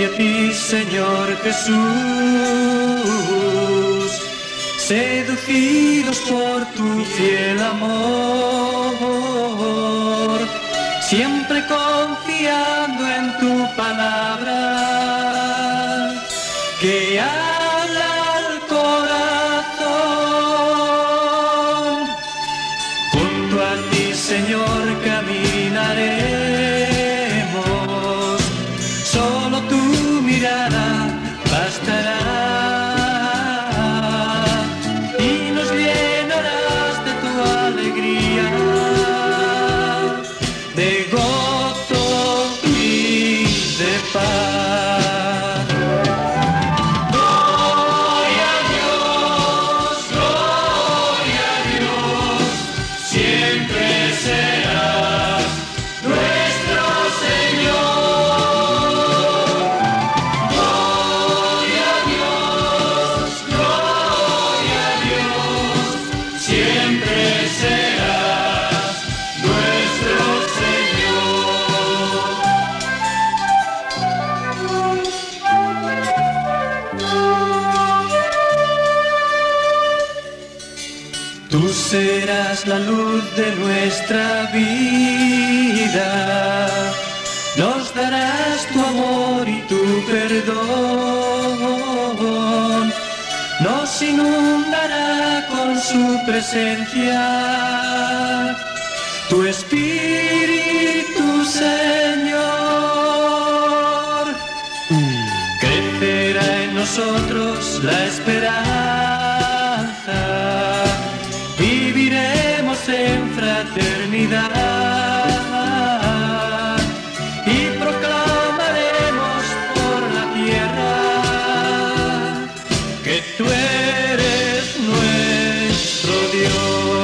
hacia ti, Señor Jesús, seducidos por tu fiel amor, siempre confiando en tu palabra, que habla al corazón. Junto a ti, Señor, caminaremos, solo tu mirada bastará y nos llenarás de tu alegría, de gozo y de paz. Gloria a Dios, siempre serás nuestro Señor. Gloria a Dios, siempre serás nuestro Señor. Tú serás la luz de nuestra vida, nos darás tu amor y tu perdón, nos inundará con su presencia, tu Espíritu, Señor. Crecerá en nosotros la esperanza, viviremos en fraternidad y proclamaremos por la tierra que tú eres nuestro Dios.